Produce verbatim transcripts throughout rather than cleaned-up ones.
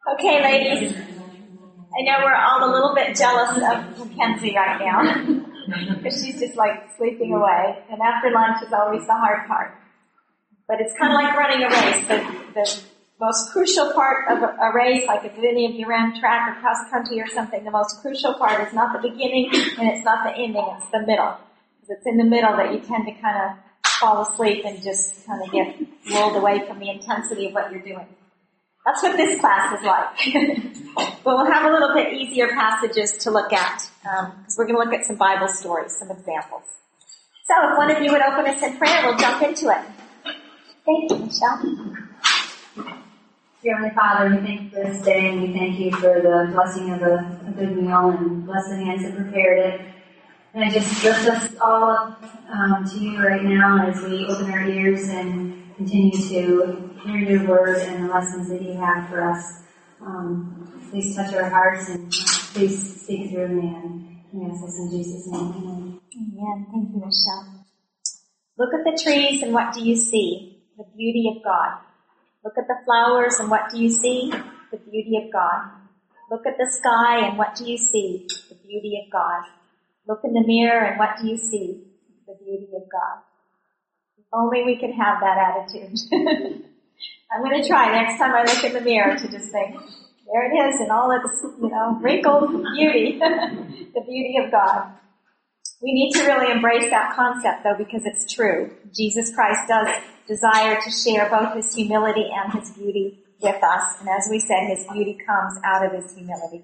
Okay, ladies, I know we're all a little bit jealous of Mackenzie right now because she's just like sleeping away, and after lunch is always the hard part. But it's kind of like running a race. The, the most crucial part of a, a race, like if any of you ran track or cross country or something, the most crucial part is not the beginning and it's not the ending, it's the middle. Because it's in the middle that you tend to kind of fall asleep and just kind of get rolled away from the intensity of what you're doing. That's what this class is like. But we'll have a little bit easier passages to look at, because um, we're going to look at some Bible stories, some examples. So if one of you would open us in prayer, we'll jump into it. Thank you, Michelle. Dear Heavenly Father, we thank you for this day, and we thank you for the blessing of a, a good meal and blessed hands that prepared it. And I just lift us all up um, to you right now as we open our ears and continue to hear your word and the lessons that you have for us. Um, please touch our hearts and please speak through me. And we ask this in Jesus' name. Amen. Amen. Thank you, Michelle. Look at the trees and what do you see? The beauty of God. Look at the flowers and what do you see? The beauty of God. Look at the sky and what do you see? The beauty of God. Look in the mirror and what do you see? The beauty of God. If only we could have that attitude. I'm going to try next time I look in the mirror to just think, there it is in all its, you know, wrinkled beauty. The beauty of God. We need to really embrace that concept though because it's true. Jesus Christ does desire to share both his humility and his beauty with us. And as we said, his beauty comes out of his humility.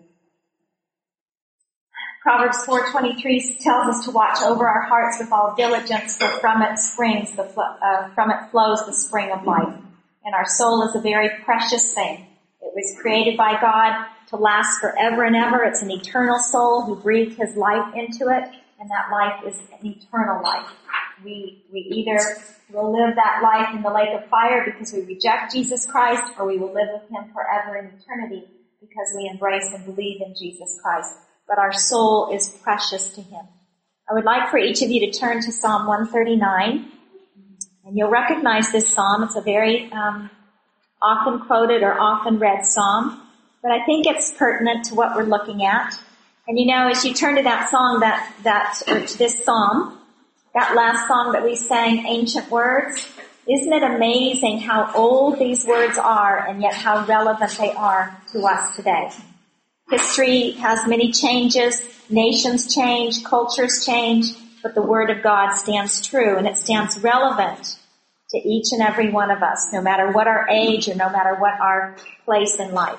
Proverbs four twenty-three tells us to watch over our hearts with all diligence, for from it springs the uh, from it flows the spring of life. And our soul is a very precious thing. It was created by God to last forever and ever. It's an eternal soul who breathed his life into it, and that life is an eternal life. We we either will live that life in the lake of fire because we reject Jesus Christ, or we will live with him forever in eternity because we embrace and believe in Jesus Christ. But our soul is precious to him. I would like for each of you to turn to Psalm one thirty-nine. And you'll recognize this psalm. It's a very um, often quoted or often read psalm. But I think it's pertinent to what we're looking at. And you know, as you turn to that song, that, that, or to this psalm, that last song that we sang, Ancient Words, isn't it amazing how old these words are and yet how relevant they are to us today? History has many changes, nations change, cultures change, but the Word of God stands true and it stands relevant to each and every one of us, no matter what our age or no matter what our place in life.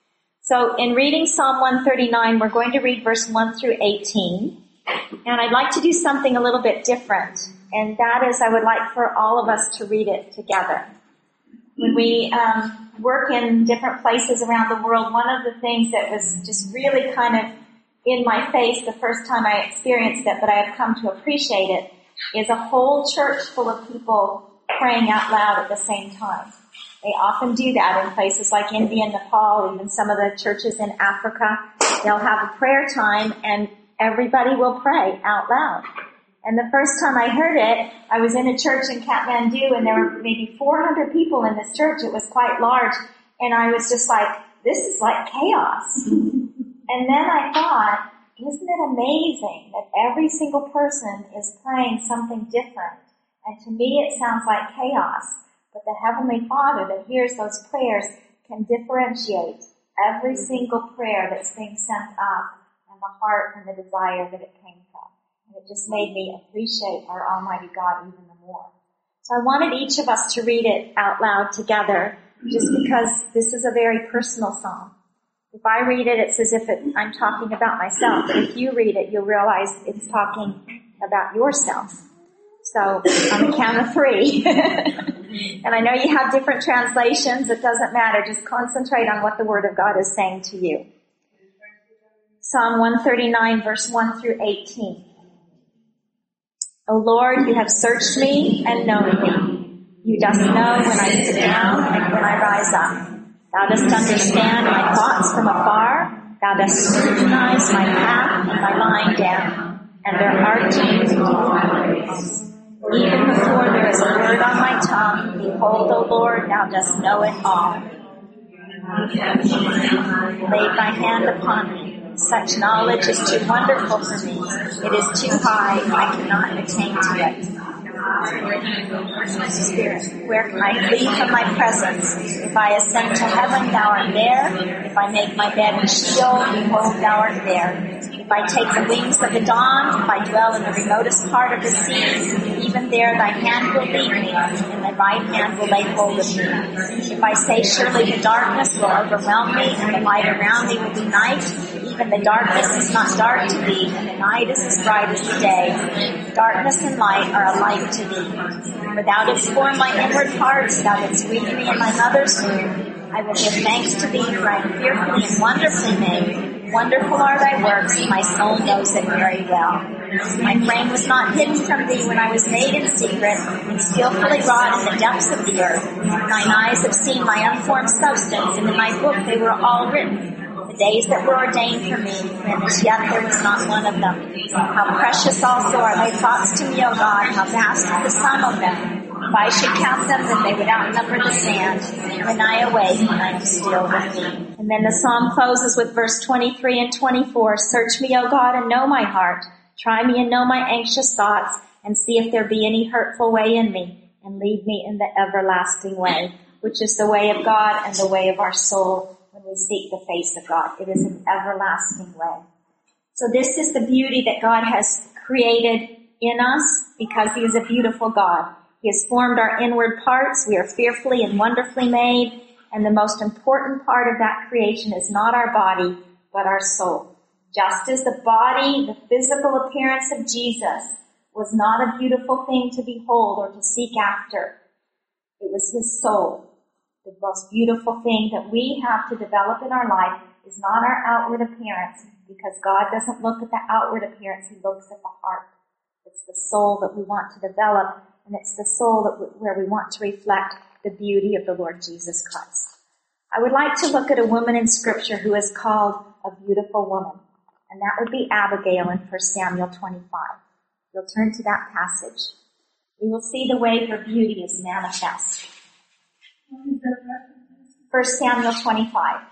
So in reading Psalm one thirty-nine, we're going to read verse one through eighteen, and I'd like to do something a little bit different, and that is I would like for all of us to read it together. When we um, work in different places around the world, one of the things that was just really kind of in my face the first time I experienced it, but I have come to appreciate it, is a whole church full of people praying out loud at the same time. They often do that in places like India and Nepal, even some of the churches in Africa. They'll have a prayer time and everybody will pray out loud. And the first time I heard it, I was in a church in Kathmandu and there were maybe four hundred people in this church. It was quite large. And I was just like, this is like chaos. And then I thought, isn't it amazing that every single person is praying something different? And to me it sounds like chaos. But the Heavenly Father that hears those prayers can differentiate every single prayer that's being sent up and the heart and the desire that it came from. And it just made me appreciate our Almighty God even the more. So I wanted each of us to read it out loud together just because this is a very personal psalm. If I read it, it's as if it, I'm talking about myself. But if you read it, you'll realize it's talking about yourself. So on the count of three. And I know you have different translations. It doesn't matter. Just concentrate on what the Word of God is saying to you. Psalm one thirty-nine, verse one through eighteen. O Lord, you have searched me and known me. You dost know when I sit down and when I rise up. Thou dost understand my thoughts from afar. Thou dost scrutinize my path and my lying down. And there are changes in my ways. Even before there is a word on my tongue, behold, O Lord, thou dost know it all. Lay thy hand upon me. Such knowledge is too wonderful for me. It is too high. I cannot attain to it. Spirit, where can I flee from thy presence? If I ascend to heaven, thou art there. If I make my bed in Sheol, behold, thou art there. If I take the wings of the dawn, if I dwell in the remotest part of the seas, even there thy hand will lead me, and thy right hand will lay hold of me. If I say, surely the darkness will overwhelm me, and the light around me will be night, even the darkness is not dark to thee, and the night is as bright as the day. Darkness and light are alike to thee. For thou didst form my inward parts, thou didst weave me in my mother's womb. I will give thanks to thee, for I am fearfully and wonderfully made. Wonderful are thy works, my soul knows it very well. My frame was not hidden from thee when I was made in secret, and skillfully wrought in the depths of the earth. Thine eyes have seen my unformed substance, and in thy book they were all written. The days that were ordained for me, and as yet there was not one of them. How precious also are thy thoughts to me, O God, how vast is the sum of them. If I should count them, then they would outnumber the sand. When I awake, I am still with thee. And then the psalm closes with verse twenty-three and twenty-four. Search me, O God, and know my heart. Try me and know my anxious thoughts, and see if there be any hurtful way in me, and lead me in the everlasting way, which is the way of God and the way of our soul when we seek the face of God. It is an everlasting way. So this is the beauty that God has created in us because He is a beautiful God. He has formed our inward parts. We are fearfully and wonderfully made. And the most important part of that creation is not our body, but our soul. Just as the body, the physical appearance of Jesus, was not a beautiful thing to behold or to seek after, it was His soul. The most beautiful thing that we have to develop in our life is not our outward appearance, because God doesn't look at the outward appearance. He looks at the heart. It's the soul that we want to develop. And it's the soul that w- where we want to reflect the beauty of the Lord Jesus Christ. I would like to look at a woman in Scripture who is called a beautiful woman. And that would be Abigail in First Samuel twenty-five. You'll turn to that passage. We will see the way her beauty is manifest. First Samuel twenty-five.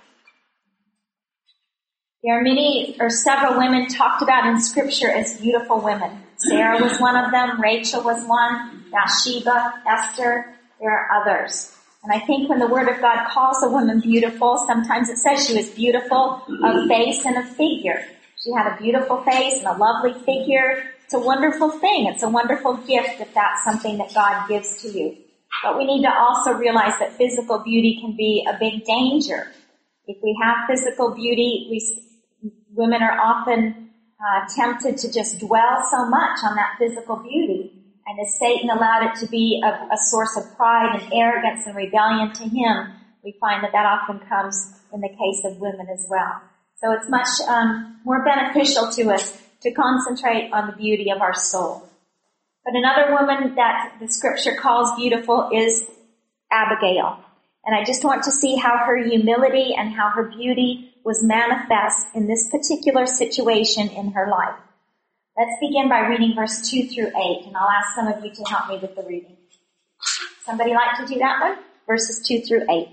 There are many or several women talked about in Scripture as beautiful women. Sarah was one of them. Rachel was one. Bathsheba, Esther. There are others. And I think when the Word of God calls a woman beautiful, sometimes it says she was beautiful of face and of figure. She had a beautiful face and a lovely figure. It's a wonderful thing. It's a wonderful gift if that's something that God gives to you. But we need to also realize that physical beauty can be a big danger. If we have physical beauty, we, women are often uh, tempted to just dwell so much on that physical beauty. And as Satan allowed it to be a, a source of pride and arrogance and rebellion to him, we find that that often comes in the case of women as well. So it's much um, more beneficial to us to concentrate on the beauty of our soul. But another woman that the Scripture calls beautiful is Abigail. And I just want to see how her humility and how her beauty was manifest in this particular situation in her life. Let's begin by reading verse two through eight, and I'll ask some of you to help me with the reading. Somebody like to do that one? Verses two through eight.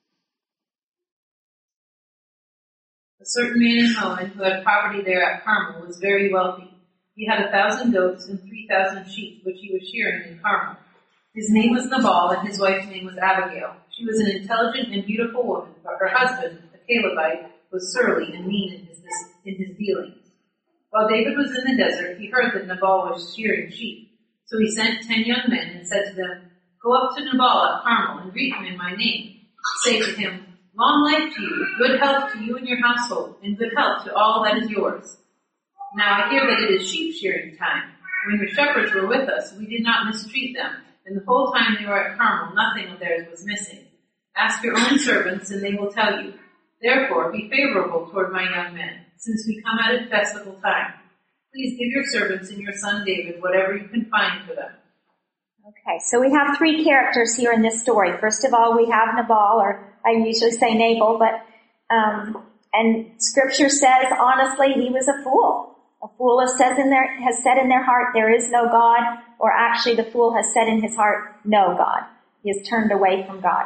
A certain man in Moab who had property there at Carmel was very wealthy. He had a thousand goats and three thousand sheep, which he was shearing in Carmel. His name was Nabal, and his wife's name was Abigail. She was an intelligent and beautiful woman, but her husband, a Calebite, was surly and mean in his, in his dealings. While David was in the desert, he heard that Nabal was shearing sheep. So he sent ten young men and said to them, "Go up to Nabal at Carmel and greet him in my name. Say to him, 'Long life to you, good health to you and your household, and good health to all that is yours.' Now I hear that it is sheep shearing time. When your shepherds were with us, we did not mistreat them, and the whole time they were at Carmel, nothing of theirs was missing. Ask your own servants, and they will tell you. Therefore, be favorable toward my young men, since we come at a festival time. Please give your servants and your son David whatever you can find for them." Okay, so we have three characters here in this story. First of all, we have Nabal, or I usually say Nabal, but um, and Scripture says honestly he was a fool. A fool has said in their has said in their heart there is no God, or actually the fool has said in his heart no God. He has turned away from God.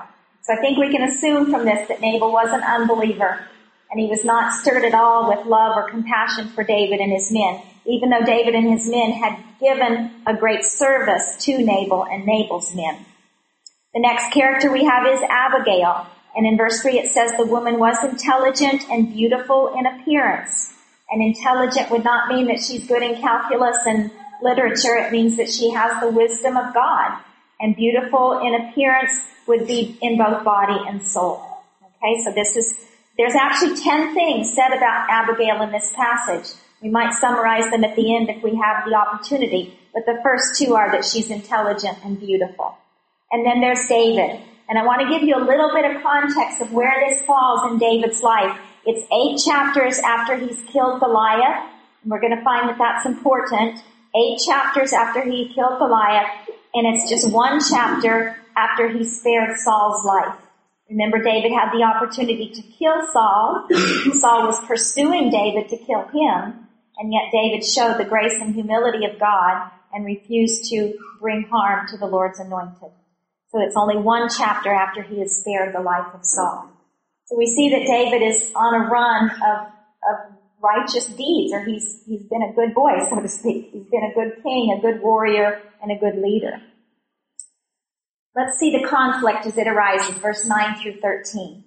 So I think we can assume from this that Nabal was an unbeliever, and he was not stirred at all with love or compassion for David and his men, even though David and his men had given a great service to Nabal and Nabal's men. The next character we have is Abigail. And in verse three it says the woman was intelligent and beautiful in appearance. And intelligent would not mean that she's good in calculus and literature. It means that she has the wisdom of God. And beautiful in appearance would be in both body and soul. Okay, so this is, there's actually ten things said about Abigail in this passage. We might summarize them at the end if we have the opportunity. But the first two are that she's intelligent and beautiful. And then there's David. And I want to give you a little bit of context of where this falls in David's life. It's eight chapters after he's killed Goliath. And we're going to find that that's important. Eight chapters after he killed Goliath. And it's just one chapter after he spared Saul's life. Remember, David had the opportunity to kill Saul. Saul was pursuing David to kill him. And yet David showed the grace and humility of God and refused to bring harm to the Lord's anointed. So it's only one chapter after he has spared the life of Saul. So we see that David is on a run of, of righteous deeds, or he's, he's been a good boy, so to speak. He's been a good king, a good warrior, and a good leader. Let's see the conflict as it arises, verse nine through thirteen.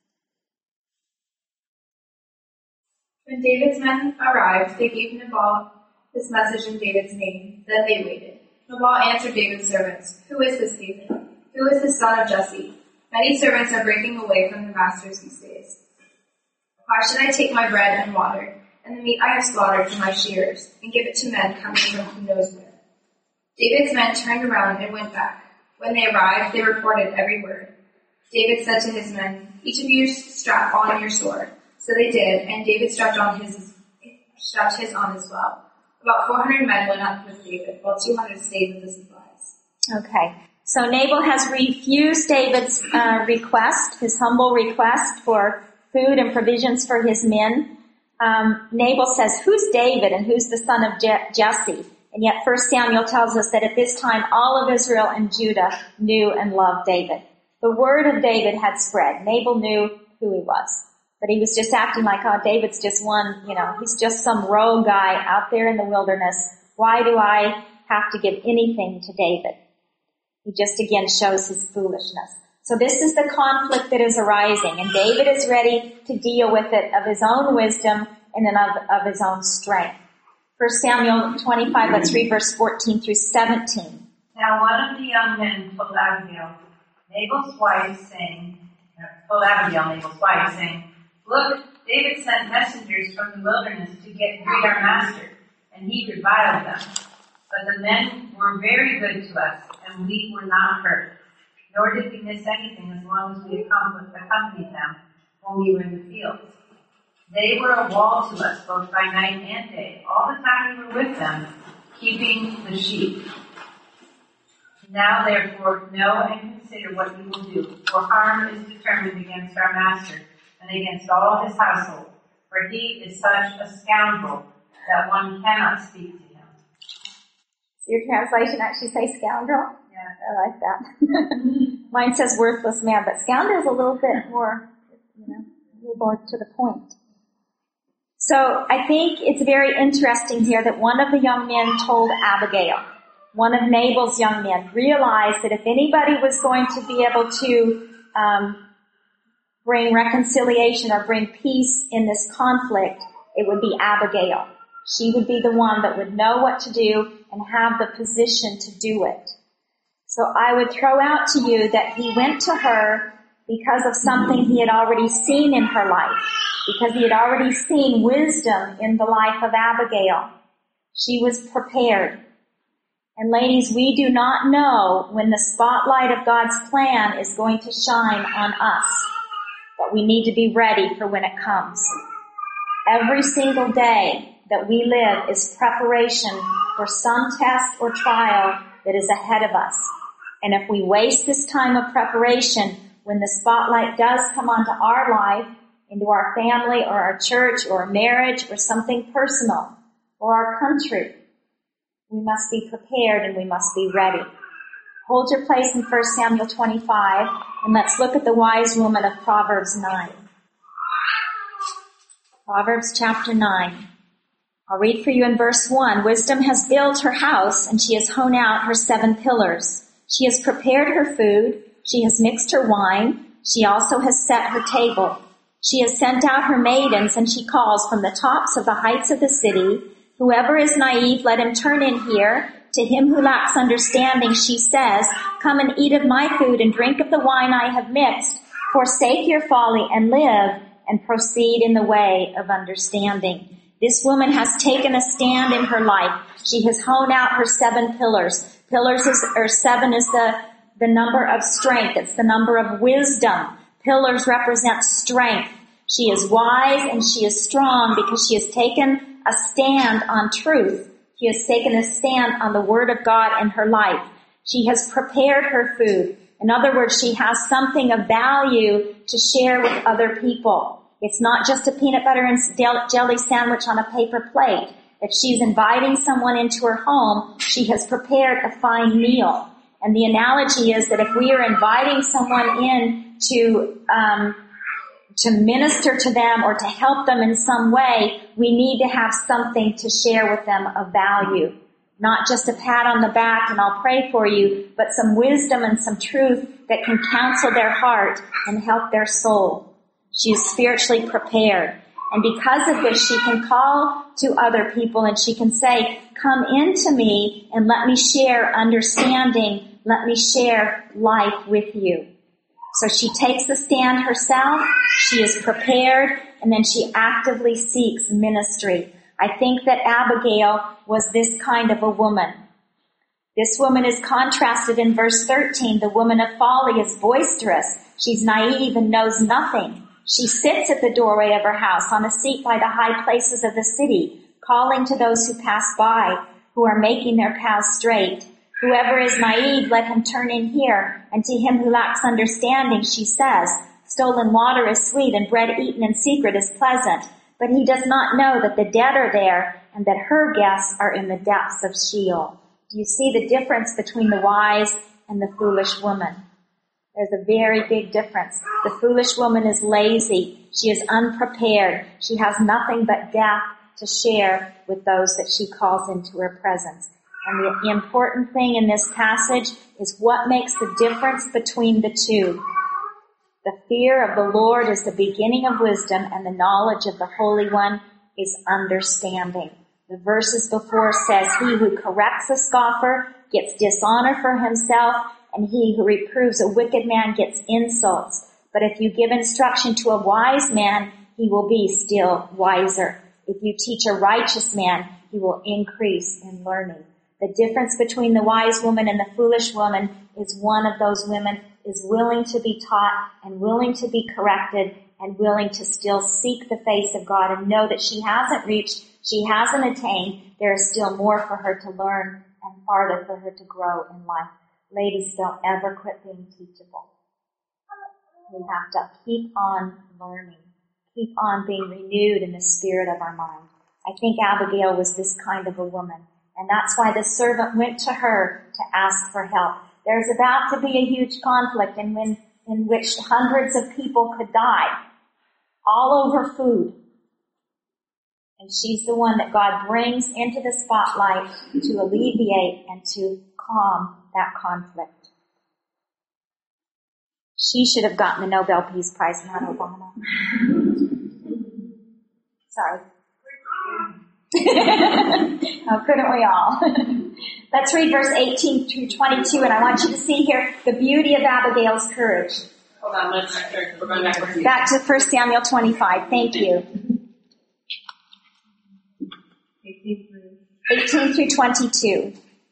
When David's men arrived, they gave Nabal this message in David's name. Then they waited. Nabal answered David's servants, "Who is this David? Who is this son of Jesse? Many servants are breaking away from their masters these days. Why should I take my bread and water, and the meat I have slaughtered to my shearers, and give it to men coming from who knows where?" David's men turned around and went back. When they arrived, they reported every word. David said to his men, "Each of you strap on your sword." So they did, and David strapped on his strapped his on as well. About four hundred men went up with David, while two hundred stayed with the supplies. Okay. So Nabal has refused David's uh, request, his humble request for food and provisions for his men. Um, Nabal says, "Who's David and who's the son of Je- Jesse?" And yet First Samuel tells us that at this time all of Israel and Judah knew and loved David. The word of David had spread. Nabal knew who he was. But he was just acting like, oh, David's just one, you know, he's just some rogue guy out there in the wilderness. Why do I have to give anything to David? He just again shows his foolishness. So this is the conflict that is arising, and David is ready to deal with it of his own wisdom and then of, of his own strength. First Samuel twenty-five, let's read verse fourteen through seventeen. Now one of the young men told Abigail, Nabal's wife, saying, told Abigail, Nabal's wife, saying, "Look, David sent messengers from the wilderness to get greet our master, and he reviled them. But the men were very good to us, and we were not hurt. Nor did we miss anything as long as we accompanied them when we were in the fields. They were a wall to us, both by night and day, all the time we were with them, keeping the sheep. Now therefore know and consider what you will do, for harm is determined against our master and against all his household, for he is such a scoundrel that one cannot speak to him." Your translation actually say scoundrel? Yeah. I like that. Mine says worthless man, but scoundrel is a little bit more, you know, a little more to the point. So I think it's very interesting here that one of the young men told Abigail, one of Nabal's young men, realized that if anybody was going to be able to um, bring reconciliation or bring peace in this conflict, it would be Abigail. She would be the one that would know what to do and have the position to do it. So I would throw out to you that he went to her because of something he had already seen in her life, because he had already seen wisdom in the life of Abigail. She was prepared. And ladies, we do not know when the spotlight of God's plan is going to shine on us, but we need to be ready for when it comes. Every single day that we live is preparation for some test or trial that is ahead of us. And if we waste this time of preparation, when the spotlight does come onto our life, into our family or our church or a marriage or something personal or our country, we must be prepared and we must be ready. Hold your place in First Samuel twenty-five, and let's look at the wise woman of Proverbs nine. Proverbs chapter nine. I'll read for you in verse one. Wisdom has built her house, and she has hewn out her seven pillars. She has prepared her food. She has mixed her wine. She also has set her table. She has sent out her maidens, and she calls from the tops of the heights of the city. Whoever is naive, let him turn in here. To him who lacks understanding, she says, come and eat of my food and drink of the wine I have mixed. Forsake your folly and live, and proceed in the way of understanding. This woman has taken a stand in her life. She has hewn out her seven pillars. Pillars is, or seven is the, the number of strength. It's the number of wisdom. Pillars represent strength. She is wise and she is strong because she has taken a stand on truth. She has taken a stand on the word of God in her life. She has prepared her food. In other words, she has something of value to share with other people. It's not just a peanut butter and jelly sandwich on a paper plate. If she's inviting someone into her home, she has prepared a fine meal. And the analogy is that if we are inviting someone in to, um, to minister to them or to help them in some way, we need to have something to share with them of value. Not just a pat on the back and I'll pray for you, but some wisdom and some truth that can counsel their heart and help their soul. She is spiritually prepared. And because of this, she can call to other people and she can say, come into me and let me share understanding. Let me share life with you. So she takes the stand herself. She is prepared and then she actively seeks ministry. I think that Abigail was this kind of a woman. This woman is contrasted in verse thirteen. The woman of folly is boisterous. She's naive and knows nothing. She sits at the doorway of her house on a seat by the high places of the city, calling to those who pass by, who are making their paths straight. Whoever is naive, let him turn in here. And to him who lacks understanding, she says, stolen water is sweet and bread eaten in secret is pleasant. But he does not know that the dead are there and that her guests are in the depths of Sheol. Do you see the difference between the wise and the foolish woman? There's a very big difference. The foolish woman is lazy. She is unprepared. She has nothing but death to share with those that she calls into her presence. And the, the important thing in this passage is what makes the difference between the two. The fear of the Lord is the beginning of wisdom, and the knowledge of the Holy One is understanding. The verses before says, he who corrects a scoffer gets dishonor for himself, and he who reproves a wicked man gets insults. But if you give instruction to a wise man, he will be still wiser. If you teach a righteous man, he will increase in learning. The difference between the wise woman and the foolish woman is one of those women is willing to be taught and willing to be corrected and willing to still seek the face of God and know that she hasn't reached, she hasn't attained. There is still more for her to learn and farther for her to grow in life. Ladies, don't ever quit being teachable. We have to keep on learning, keep on being renewed in the spirit of our mind. I think Abigail was this kind of a woman, and that's why the servant went to her to ask for help. There's about to be a huge conflict in, when, in which hundreds of people could die, all over food. And she's the one that God brings into the spotlight to alleviate and to calm that conflict. She should have gotten the Nobel Peace Prize, not Obama. Sorry. Oh, couldn't we all? Let's read verse eighteen through twenty-two, and I want you to see here the beauty of Abigail's courage. Hold on, let's start. We're going backwards. Back to First Samuel twenty-five. Thank you. eighteen through twenty-two.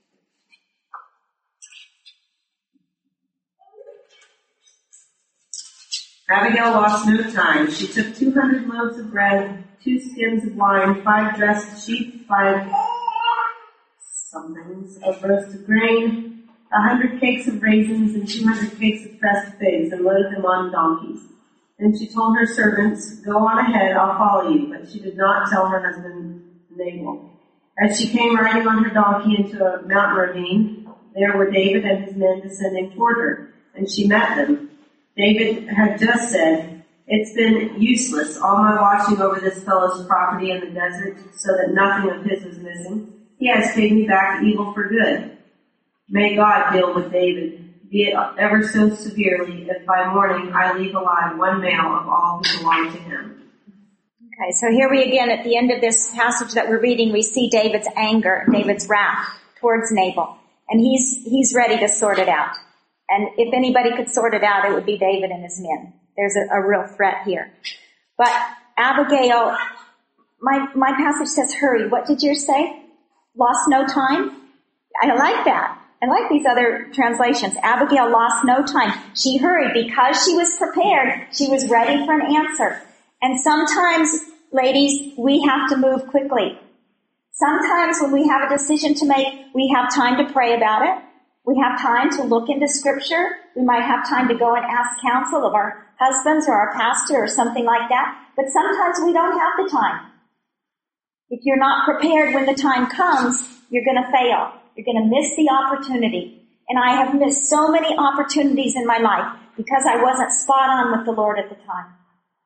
Abigail lost no time. She took two hundred loaves of bread, two skins of wine, five dressed sheep, five somethings of roasted grain, a hundred cakes of raisins, and two hundred cakes of pressed figs, and loaded them on donkeys. Then she told her servants, go on ahead, I'll follow you. But she did not tell her husband Nabal. As she came riding on her donkey into a mountain ravine, there were David and his men descending toward her, and she met them. David had just said, "It's been useless, all my watching over this fellow's property in the desert, so that nothing of his was missing. He has paid me back evil for good. May God deal with David, be it ever so severely, if by morning I leave alive one male of all who belong to him." Okay, so here we again, at the end of this passage that we're reading, we see David's anger, David's wrath towards Nabal. And he's, he's ready to sort it out. And if anybody could sort it out, it would be David and his men. There's a, a real threat here. But Abigail, my, my passage says hurry. What did yours say? Lost no time? I like that. I like these other translations. Abigail lost no time. She hurried because she was prepared. She was ready for an answer. And sometimes, ladies, we have to move quickly. Sometimes when we have a decision to make, we have time to pray about it. We have time to look into Scripture. We might have time to go and ask counsel of our husbands or our pastor or something like that. But sometimes we don't have the time. If you're not prepared when the time comes, you're going to fail. You're going to miss the opportunity. And I have missed so many opportunities in my life because I wasn't spot on with the Lord at the time.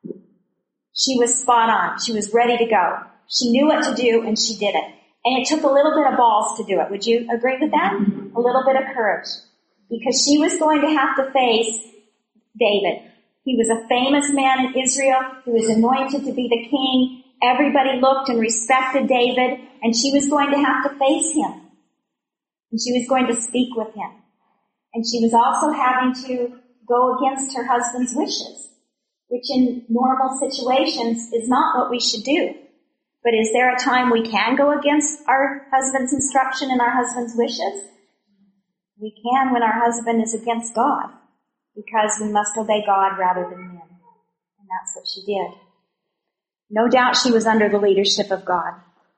She was spot on. She was ready to go. She knew what to do, and she did it. And it took a little bit of balls to do it. Would you agree with that? A little bit of courage. Because she was going to have to face David. He was a famous man in Israel. He was anointed to be the king. Everybody looked and respected David, and she was going to have to face him. And she was going to speak with him. And she was also having to go against her husband's wishes, which in normal situations is not what we should do. But is there a time we can go against our husband's instruction and our husband's wishes? We can when our husband is against God, because we must obey God rather than men. And that's what she did. No doubt she was under the leadership of God.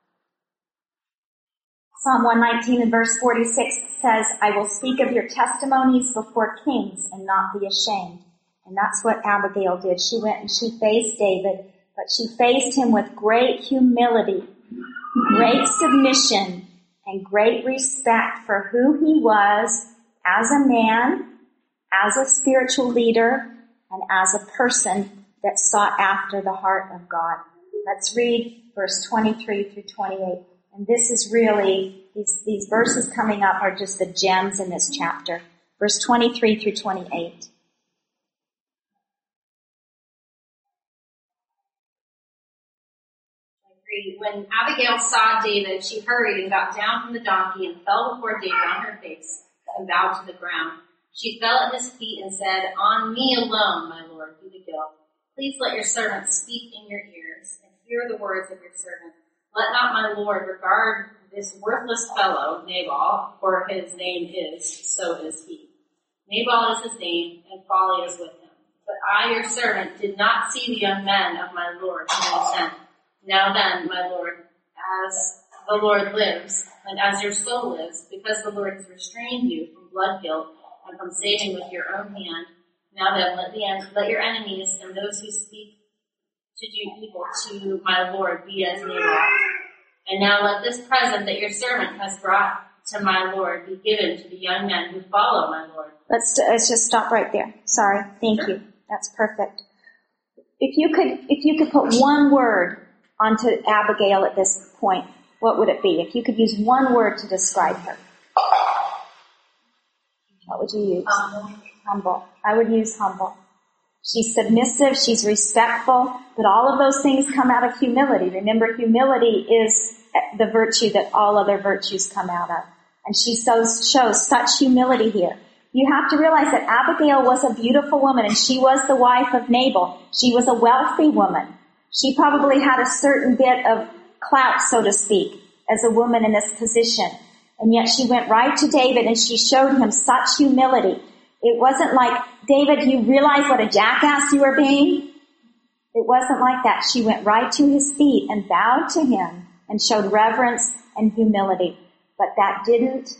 Psalm one nineteen and verse forty-six says, "I will speak of your testimonies before kings and not be ashamed." And that's what Abigail did. She went and she faced David, but she faced him with great humility, great submission, and great respect for who he was as a man, as a spiritual leader, and as a person that sought after the heart of God. Let's read verse twenty-three through twenty-eight. And this is really, these, these verses coming up are just the gems in this chapter. Verse twenty-three through twenty-eight. When Abigail saw David, she hurried and got down from the donkey and fell before David on her face and bowed to the ground. She fell at his feet and said, "On me alone, my lord, be the guilt. Please let your servant speak in your ears and hear the words of your servant. Let not my lord regard this worthless fellow, Nabal, for his name is, so is he. Nabal is his name, and folly is with him. But I, your servant, did not see the young men of my lord whom I sent. Now then, my lord, as the Lord lives, and as your soul lives, because the Lord has restrained you from blood guilt and from saving with your own hand, now then, let the en- let your enemies and those who speak to do evil to my lord be as Nabal. And now let this present that your servant has brought to my lord be given to the young men who follow my lord." Let's, let's just stop right there. Sorry. Thank you. That's perfect. If you could, if you could put one word onto Abigail at this point, what would it be? If you could use one word to describe her, what would you use? Humble. Humble. I would use humble. She's submissive, she's respectful, but all of those things come out of humility. Remember, humility is the virtue that all other virtues come out of. And she shows, shows such humility here. You have to realize that Abigail was a beautiful woman, and she was the wife of Nabal. She was a wealthy woman. She probably had a certain bit of clout, so to speak, as a woman in this position. And yet she went right to David and she showed him such humility. It wasn't like, "David, you realize what a jackass you are being?" It wasn't like that. She went right to his feet and bowed to him and showed reverence and humility. But that didn't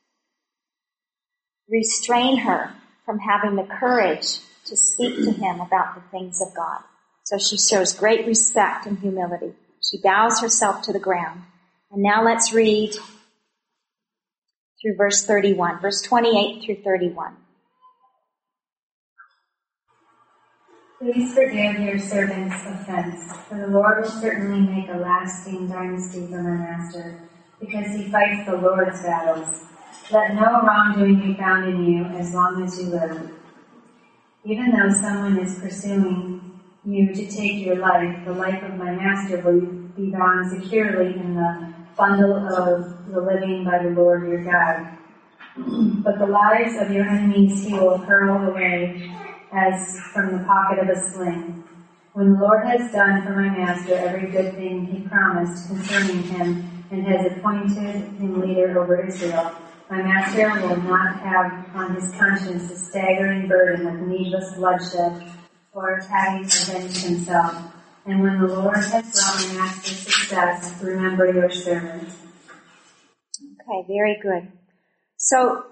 restrain her from having the courage to speak to him about the things of God. So she shows great respect and humility. She bows herself to the ground. And now let's read through verse thirty-one, verse twenty-eight through thirty-one. Please forgive your servant's offense, for the Lord will certainly make a lasting dynasty for my master, because he fights the Lord's battles. Let no wrongdoing be found in you as long as you live. Even though someone is pursuing you to take your life, the life of my master will be bound securely in the bundle of the living by the Lord your God. But the lives of your enemies he will hurl away as from the pocket of a sling. When the Lord has done for my master every good thing he promised concerning him and has appointed him leader over Israel, my master will not have on his conscience a staggering burden of needless bloodshed or having avenged himself. And when the Lord has brought my master success, remember your servant. Okay, very good. So,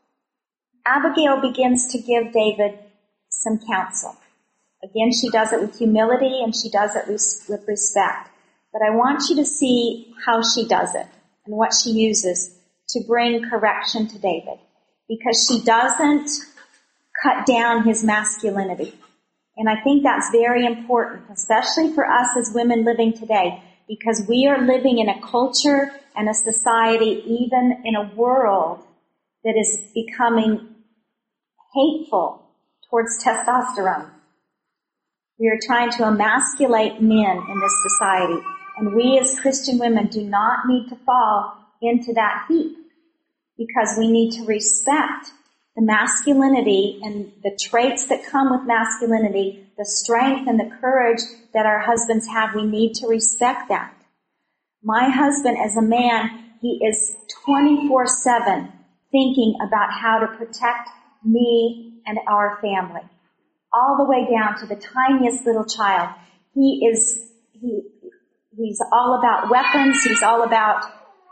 Abigail begins to give David some counsel. Again, she does it with humility and she does it with respect. But I want you to see how she does it and what she uses to bring correction to David. Because she doesn't cut down his masculinity. And I think that's very important, especially for us as women living today, because we are living in a culture and a society, even in a world that is becoming hateful towards testosterone. We are trying to emasculate men in this society, and we as Christian women do not need to fall into that heap, because we need to respect the masculinity and the traits that come with masculinity, the strength and the courage that our husbands have. We need to respect that. My husband, as a man, he is twenty-four seven thinking about how to protect me and our family, all the way down to the tiniest little child. He is, he, he's all about weapons. He's all about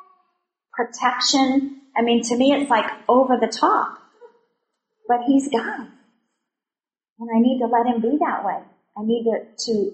protection. I mean, to me, it's like over the top. But he's God. And I need to let him be that way. I need to, to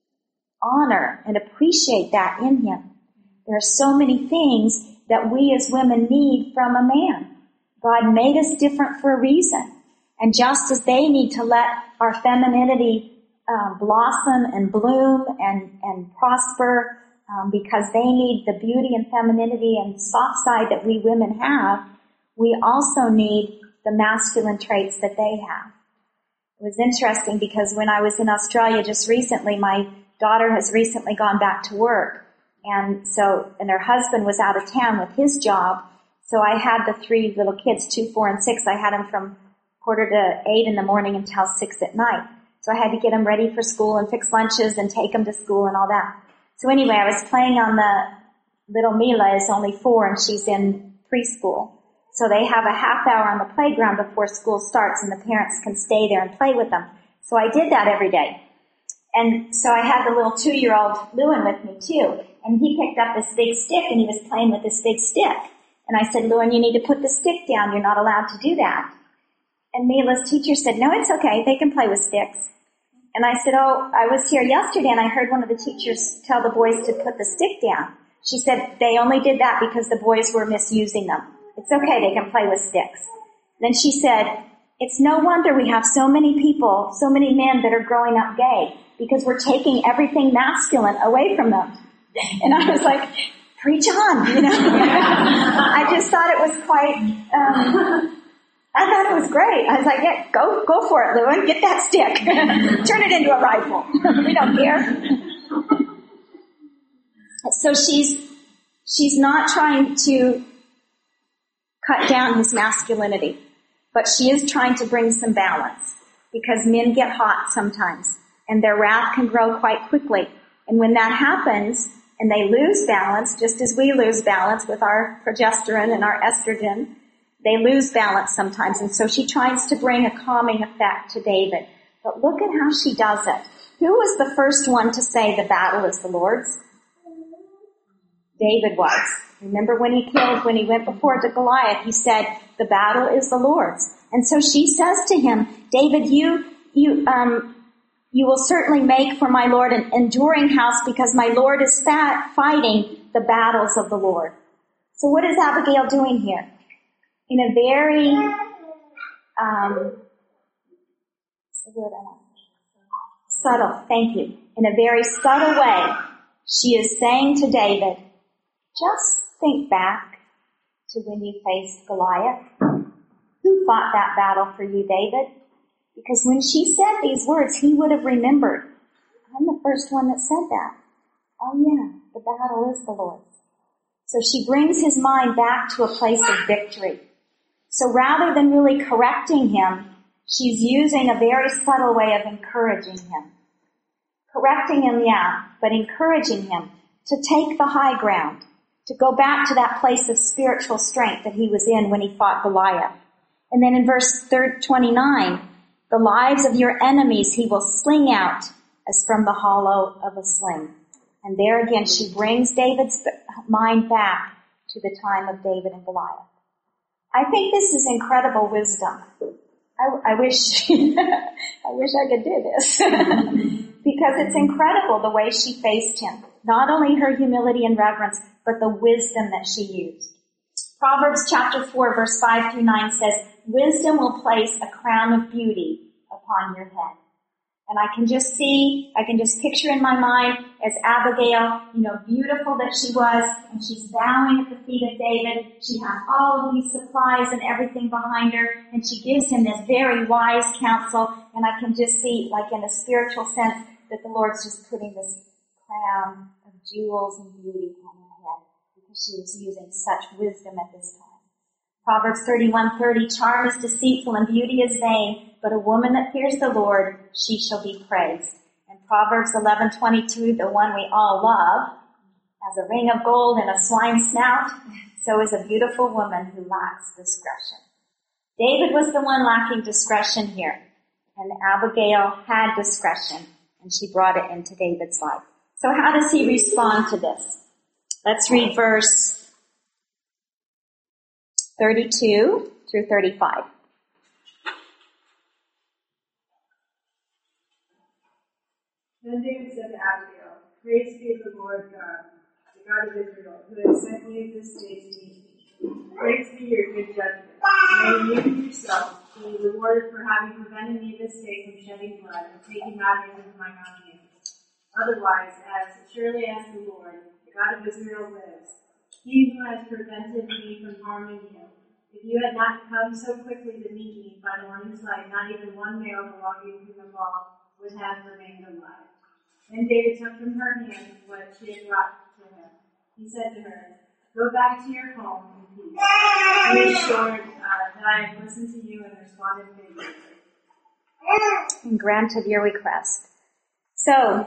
honor and appreciate that in him. There are so many things that we as women need from a man. God made us different for a reason. And just as they need to let our femininity um, blossom and bloom and, and prosper, um, because they need the beauty and femininity and soft side that we women have, we also need the masculine traits that they have. It was interesting because when I was in Australia just recently, my daughter has recently gone back to work. And so, and her husband was out of town with his job. So I had the three little kids, two, four, and six. I had them from quarter to eight in the morning until six at night. So I had to get them ready for school and fix lunches and take them to school and all that. So anyway, I was playing on the little Mila is only four and she's in preschool. So they have a half hour on the playground before school starts and the parents can stay there and play with them. So I did that every day. And so I had the little two-year-old Lewin with me too. And he picked up this big stick and he was playing with this big stick. And I said, Lewin, you need to put the stick down. You're not allowed to do that. And Mila's teacher said, no, it's okay. They can play with sticks. And I said, oh, I was here yesterday and I heard one of the teachers tell the boys to put the stick down. She said they only did that because the boys were misusing them. It's okay, they can play with sticks. Then she said, it's no wonder we have so many people, so many men that are growing up gay, because we're taking everything masculine away from them. And I was like, preach on, you know. I just thought it was quite, um, I thought it was great. I was like, yeah, go, go for it, Lewin. Get that stick. Turn it into a rifle. We don't care. So she's, she's not trying to cut down his masculinity, but she is trying to bring some balance, because men get hot sometimes and their wrath can grow quite quickly. And when that happens and they lose balance, just as we lose balance with our progesterone and our estrogen, they lose balance sometimes. And so she tries to bring a calming effect to David. But look at how she does it. Who was the first one to say the battle is the Lord's? David was. Remember when he killed, when he went before to Goliath, he said, the battle is the Lord's. And so she says to him, David, you, you, um, you will certainly make for my Lord an enduring house, because my Lord is fat, fighting the battles of the Lord. So what is Abigail doing here? in a very, um, what's the word I want? Subtle, thank you. In a very subtle way, she is saying to David, just think back to when you faced Goliath. Who fought that battle for you, David? Because when she said these words, he would have remembered. I'm the first one that said that. Oh yeah, the battle is the Lord's. So she brings his mind back to a place of victory. So rather than really correcting him, she's using a very subtle way of encouraging him. Correcting him, yeah, but encouraging him to take the high ground, to go back to that place of spiritual strength that he was in when he fought Goliath. And then in verse twenty-nine, the lives of your enemies he will sling out as from the hollow of a sling. And there again, she brings David's mind back to the time of David and Goliath. I think this is incredible wisdom. I, I wish, I wish I could do this. Because it's incredible the way she faced him. Not only her humility and reverence, but the wisdom that she used. Proverbs chapter four verse five through nine says, wisdom will place a crown of beauty upon your head. And I can just see, I can just picture in my mind as Abigail, you know, beautiful that she was, and she's bowing at the feet of David. She has all of these supplies and everything behind her, and she gives him this very wise counsel. And I can just see, like in a spiritual sense, that the Lord's just putting this crown of jewels and beauty on her head, because she was using such wisdom at this time. Proverbs thirty-one thirty, charm is deceitful and beauty is vain, but a woman that fears the Lord, she shall be praised. And Proverbs eleven twenty-two, the one we all love, as a ring of gold and a swine's snout, so is a beautiful woman who lacks discretion. David was the one lacking discretion here, and Abigail had discretion, and she brought it into David's life. So how does he respond to this? Let's read verse thirty-two through thirty-five. Then David said to Abigail, praise be the Lord God, the God of Israel, who has sent me this day to meet me. Praise be your good judgment. May you yourself be rewarded for having prevented me this day from shedding blood and taking matters into my own hands. Otherwise, as surely as the Lord, the God of Israel lives, he who has prevented me from harming you, if you had not come so quickly to meet me by the morning's light, not even one male belonging to Nabal would have remained alive. Then David took from her hand what she had brought to him. He said to her, go back to your home in peace. Be assured uh, that I have listened to you and responded faithfully. And granted your request. So,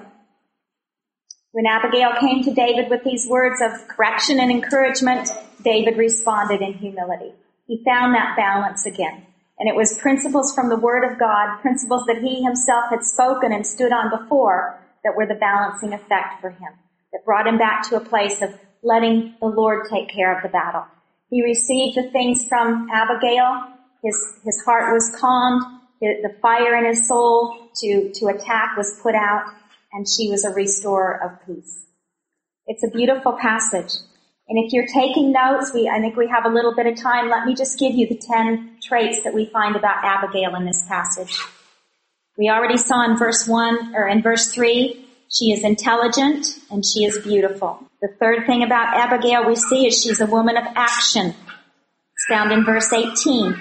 when Abigail came to David with these words of correction and encouragement, David responded in humility. He found that balance again. And it was principles from the Word of God, principles that he himself had spoken and stood on before, that were the balancing effect for him, that brought him back to a place of letting the Lord take care of the battle. He received the things from Abigail. His, his heart was calmed. The fire in his soul to, to attack was put out, and she was a restorer of peace. It's a beautiful passage. And if you're taking notes, we, I think we have a little bit of time. Let me just give you the ten traits that we find about Abigail in this passage. We already saw in verse one, or in verse three, she is intelligent and she is beautiful. The third thing about Abigail we see is she's a woman of action. It's found in verse eighteen.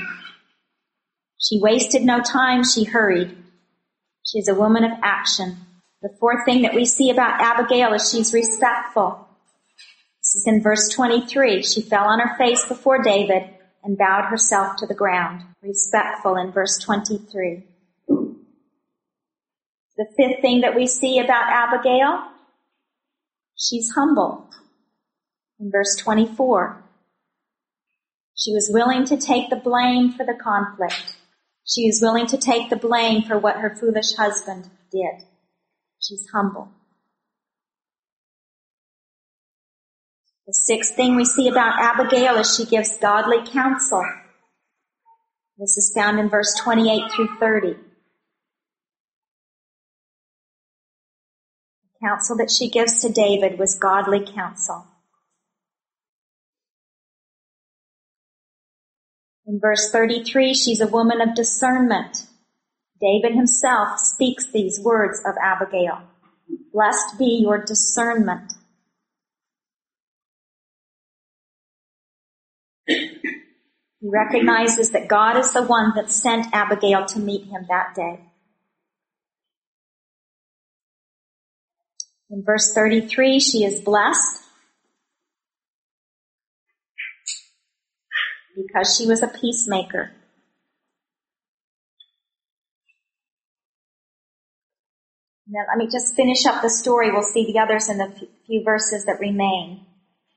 She wasted no time, she hurried. She's a woman of action. The fourth thing that we see about Abigail is she's respectful. This is in verse twenty-three. She fell on her face before David and bowed herself to the ground. Respectful in verse twenty-three. The fifth thing that we see about Abigail, she's humble. In verse twenty-four. She was willing to take the blame for the conflict. She is willing to take the blame for what her foolish husband did. She's humble. The sixth thing we see about Abigail is she gives godly counsel. This is found in verse twenty-eight through thirty. The counsel that she gives to David was godly counsel. In verse thirty-three, she's a woman of discernment. David himself speaks these words of Abigail. Blessed be your discernment. He recognizes that God is the one that sent Abigail to meet him that day. In verse thirty-three, she is blessed because she was a peacemaker. Now let me just finish up the story. We'll see the others in the few verses that remain.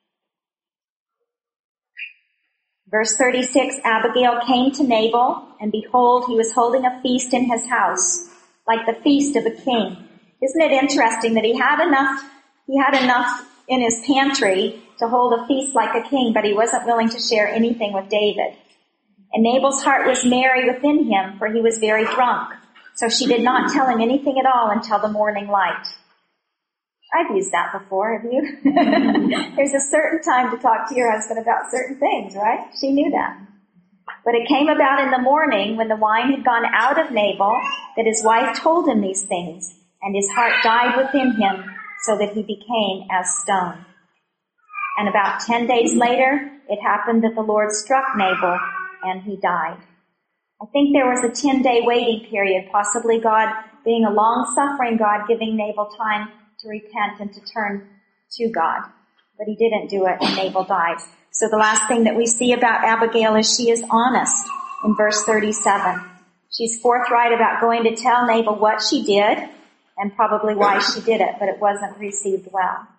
Verse thirty-six, Abigail came to Nabal, and behold, he was holding a feast in his house, like the feast of a king. Isn't it interesting that he had enough, he had enough in his pantry to hold a feast like a king, but he wasn't willing to share anything with David. And Nabal's heart was merry within him, for he was very drunk. So she did not tell him anything at all until the morning light. I've used that before, have you? There's a certain time to talk to your husband about certain things, right? She knew that. But it came about in the morning when the wine had gone out of Nabal that his wife told him these things, and his heart died within him so that he became as stone. And about ten days later, it happened that the Lord struck Nabal and he died. I think there was a ten-day waiting period, possibly God being a long-suffering God, giving Nabal time to repent and to turn to God. But he didn't do it, and Nabal died. So the last thing that we see about Abigail is she is honest in verse thirty-seven. She's forthright about going to tell Nabal what she did and probably why she did it, but it wasn't received well.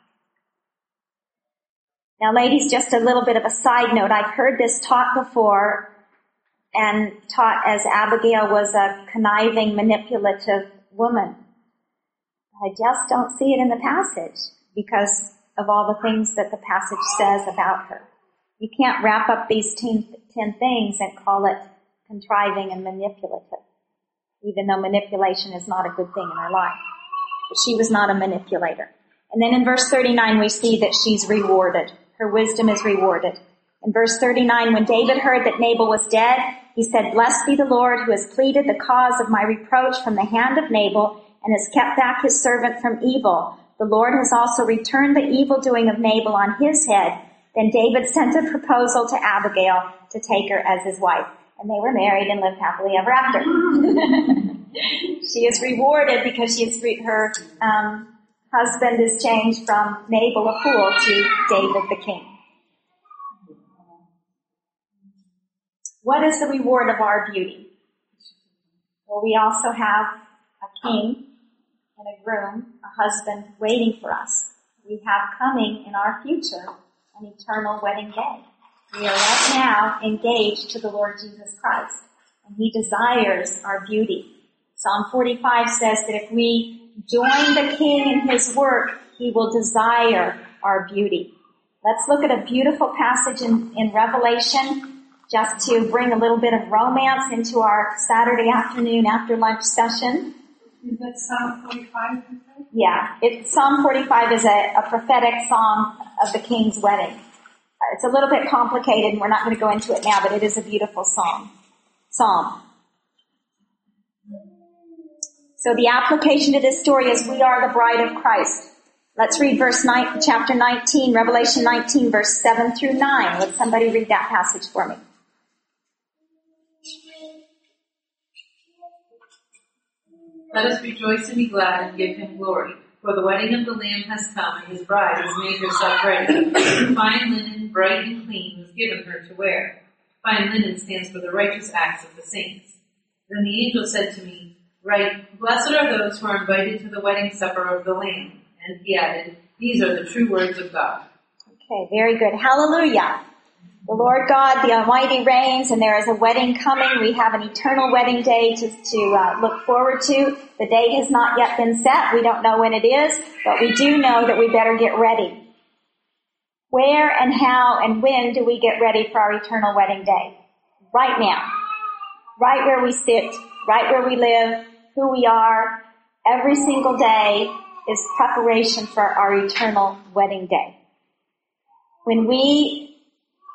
Now ladies, just a little bit of a side note. I've heard this taught before and taught as Abigail was a conniving, manipulative woman. I just don't see it in the passage because of all the things that the passage says about her. You can't wrap up these ten, ten things and call it contriving and manipulative, even though manipulation is not a good thing in her life. But she was not a manipulator. And then in verse thirty-nine, we see that she's rewarded. Her wisdom is rewarded. In verse thirty-nine, when David heard that Nabal was dead, he said, Blessed be the Lord who has pleaded the cause of my reproach from the hand of Nabal and has kept back his servant from evil. The Lord has also returned the evil doing of Nabal on his head. Then David sent a proposal to Abigail to take her as his wife. And they were married and lived happily ever after. She is rewarded because she is re- her um, husband is changed from Nabal a fool to David the king. What is the reward of our beauty? Well, we also have a king and a groom, a husband waiting for us. We have coming in our future an eternal wedding day. We are right now engaged to the Lord Jesus Christ, and he desires our beauty. Psalm forty-five says that if we join the king in his work, he will desire our beauty. Let's look at a beautiful passage in, in Revelation, just to bring a little bit of romance into our Saturday afternoon after lunch session. Is that Psalm forty-five? Yeah, it, Psalm forty-five is a, a prophetic song of the king's wedding. Uh, it's a little bit complicated, and we're not going to go into it now, but it is a beautiful song. Psalm. So the application to this story is we are the bride of Christ. Let's read verse nine, chapter nineteen, Revelation nineteen, verse seven through nine. Let somebody read that passage for me. Let us rejoice and be glad and give him glory. For the wedding of the Lamb has come, and his bride has made herself ready. Fine linen, bright and clean, was given her to wear. Fine linen stands for the righteous acts of the saints. Then the angel said to me, Write, Blessed are those who are invited to the wedding supper of the Lamb. And he added, These are the true words of God. Okay, very good. Hallelujah. The Lord God, the Almighty reigns, and there is a wedding coming. We have an eternal wedding day to, to uh, look forward to. The date has not yet been set. We don't know when it is, but we do know that we better get ready. Where and how and when do we get ready for our eternal wedding day? Right now. Right where we sit, right where we live, who we are. Every single day is preparation for our eternal wedding day. When we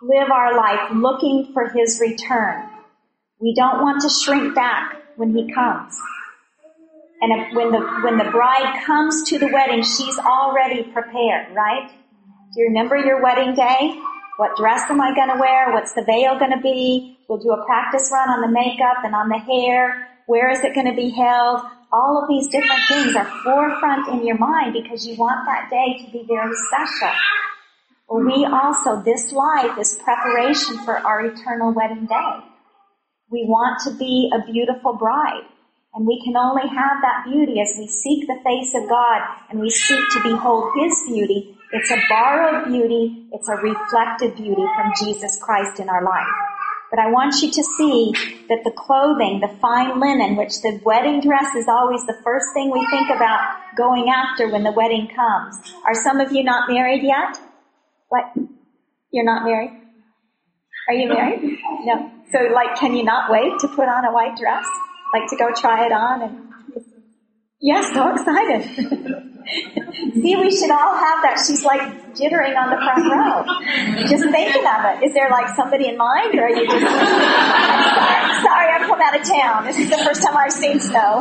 live our life looking for his return. We don't want to shrink back when he comes. And if, when the when the bride comes to the wedding, she's already prepared, right? Do you remember your wedding day? What dress am I going to wear? What's the veil going to be? We'll do a practice run on the makeup and on the hair. Where is it going to be held? All of these different things are forefront in your mind because you want that day to be very special. Well, we also, this life is preparation for our eternal wedding day. We want to be a beautiful bride. And we can only have that beauty as we seek the face of God and we seek to behold his beauty. It's a borrowed beauty. It's a reflected beauty from Jesus Christ in our life. But I want you to see that the clothing, the fine linen, which the wedding dress is always the first thing we think about going after when the wedding comes. Are some of you not married yet? What? You're not married? Are you married? No. So, like, can you not wait to put on a white dress? Like to go try it on? And yes, so excited. See, we should all have that. She's like jittering on the front row. Just thinking of it. Is there like somebody in mind, or are you just, sorry, sorry, I'm from out of town. This is the first time I've seen snow.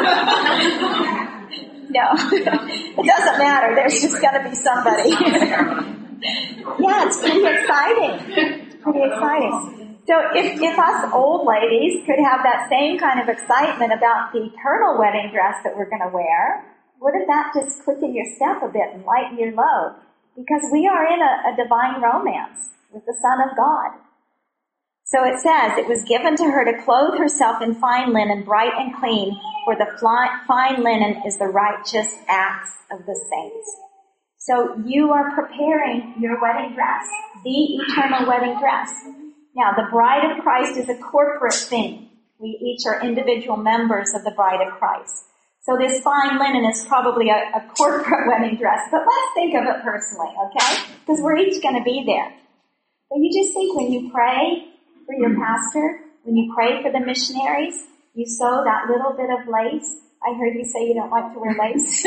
No, it doesn't matter. There's just going to be somebody. Yeah, it's pretty exciting. It's pretty exciting. So if, if us old ladies could have that same kind of excitement about the eternal wedding dress that we're going to wear, wouldn't that just quicken your step a bit and lighten your load? Because we are in a, a divine romance with the Son of God. So it says, it was given to her to clothe herself in fine linen, bright and clean, for the fly, fine linen is the righteous acts of the saints. So you are preparing your wedding dress, the eternal wedding dress. Now, the bride of Christ is a corporate thing. We each are individual members of the bride of Christ. So this fine linen is probably a, a corporate wedding dress. But let's think of it personally, okay? Because we're each going to be there. But you just think when you pray for your pastor, when you pray for the missionaries, you sew that little bit of lace. I heard you say you don't like to wear lace.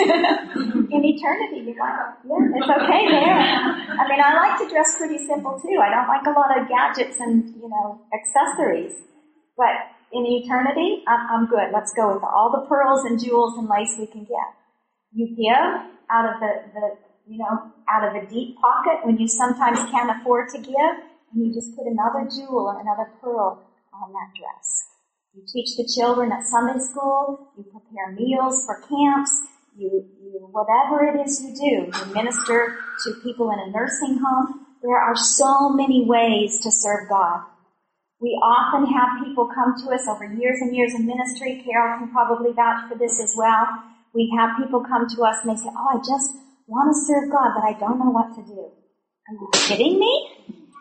In eternity, you might. Yeah, it's okay there. I mean, I like to dress pretty simple too. I don't like a lot of gadgets and, you know, accessories. But in eternity, I'm, I'm good. Let's go with all the pearls and jewels and lace we can get. You give out of the, the, you know, out of a deep pocket when you sometimes can't afford to give, and you just put another jewel or another pearl on that dress. You teach the children at Sunday school. You prepare meals for camps. You, you, whatever it is you do, you minister to people in a nursing home. There are so many ways to serve God. We often have people come to us over years and years in ministry. Carol can probably vouch for this as well. We have people come to us and they say, oh, I just want to serve God, but I don't know what to do. Are you kidding me?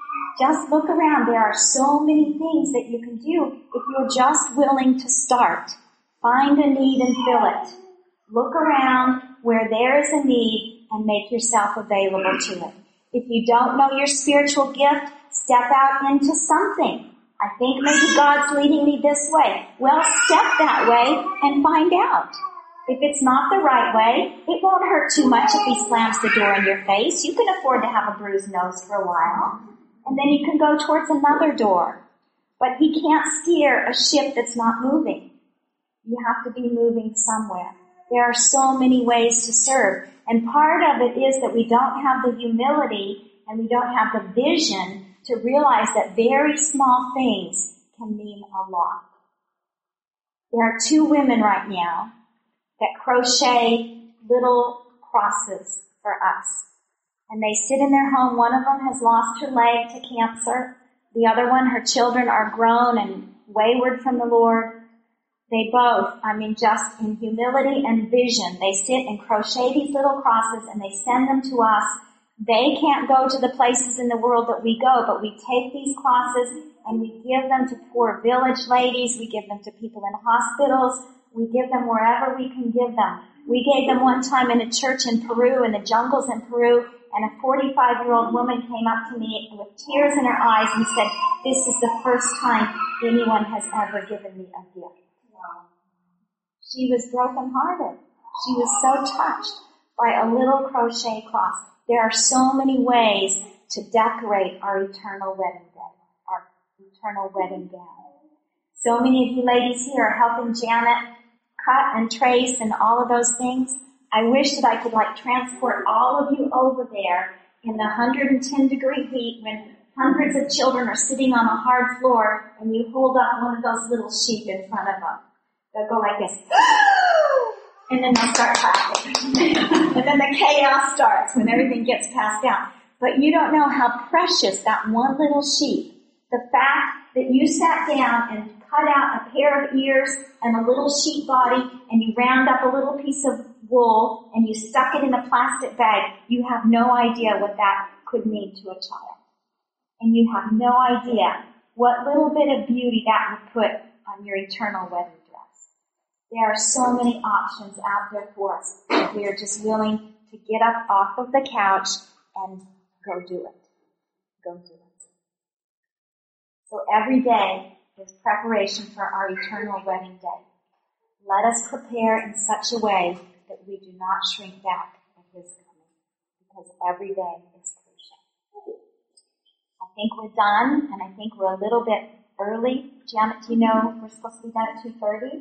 Just look around. There are so many things that you can do if you're just willing to start. Find a need and fill it. Look around where there is a need and make yourself available to it. If you don't know your spiritual gift, step out into something. I think maybe God's leading me this way. Well, step that way and find out. If it's not the right way, it won't hurt too much if he slams the door in your face. You can afford to have a bruised nose for a while. And then you can go towards another door. But he can't steer a ship that's not moving. You have to be moving somewhere. There are so many ways to serve. And part of it is that we don't have the humility and we don't have the vision to realize that very small things can mean a lot. There are two women right now that crochet little crosses for us. And they sit in their home. One of them has lost her leg to cancer. The other one, her children are grown and wayward from the Lord. They both, I mean, just in humility and vision, they sit and crochet these little crosses and they send them to us. They can't go to the places in the world that we go, but we take these crosses and we give them to poor village ladies. We give them to people in hospitals. We give them wherever we can give them. We gave them one time in a church in Peru, in the jungles in Peru, and a forty-five-year-old woman came up to me with tears in her eyes and said, this is the first time anyone has ever given me a gift. She was brokenhearted. She was so touched by a little crochet cross. There are so many ways to decorate our eternal wedding day, our eternal wedding gown. So many of you ladies here are helping Janet cut and trace and all of those things. I wish that I could like transport all of you over there in the one hundred ten degree heat when hundreds of children are sitting on a hard floor and you hold up one of those little sheep in front of them. They'll go like this, and then they'll start clapping. And then the chaos starts when everything gets passed out. But you don't know how precious that one little sheep, the fact that you sat down and cut out a pair of ears and a little sheep body and you round up a little piece of wool and you stuck it in a plastic bag, you have no idea what that could mean to a child. And you have no idea what little bit of beauty that would put on your eternal wedding dress. There are so many options out there for us if we are just willing to get up off of the couch and go do it. Go do it. So every day is preparation for our eternal wedding day. Let us prepare in such a way that we do not shrink back at His coming, because every day is crucial. I think we're done, and I think we're a little bit early. Janet, do you know we're supposed to be done at two thirty?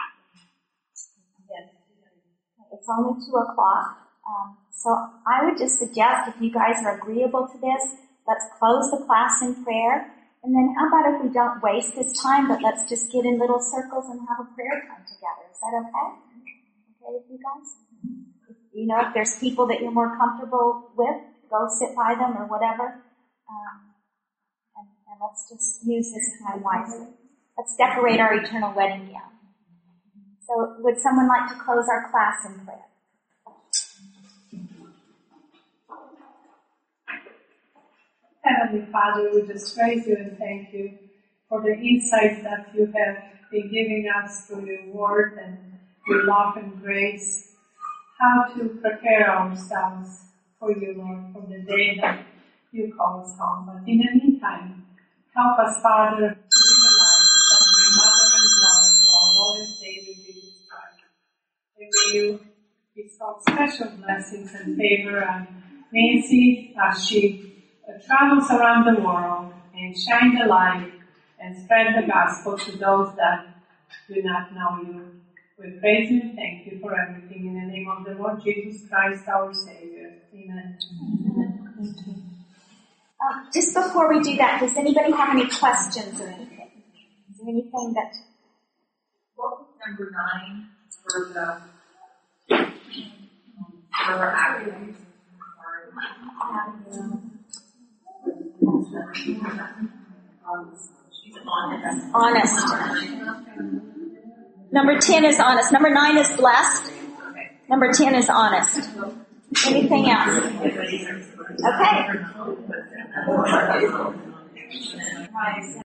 Yes. It's only two o'clock. Um, so I would just suggest, if you guys are agreeable to this, let's close the class in prayer. And then how about if we don't waste this time, but let's just get in little circles and have a prayer time together. Is that okay? Okay with you guys? You know, if there's people that you're more comfortable with, go sit by them or whatever. Um, and, and let's just use this time wisely. Let's decorate our eternal wedding gown. So would someone like to close our class in prayer? Heavenly Father, we just praise you and thank you for the insights that you have been giving us through your word and your love and grace, how to prepare ourselves for you, Lord, for the day that you call us home. But in the meantime, help us, Father, to live a life that brings honor and glory to our Lord and Savior Jesus Christ. And may you bestow special blessings and favor on Nancy as she travels around the world and shine the light and spread the gospel to those that do not know you. We praise you and thank you for everything in the name of the Lord Jesus Christ, our Savior. Amen. Thank you. Uh, just before we do that, does anybody have any questions or anything? Is there anything that... What was number nine for the for activities? Honest. Number ten is honest. Number nine is blessed. Number ten is honest. Anything else? Okay.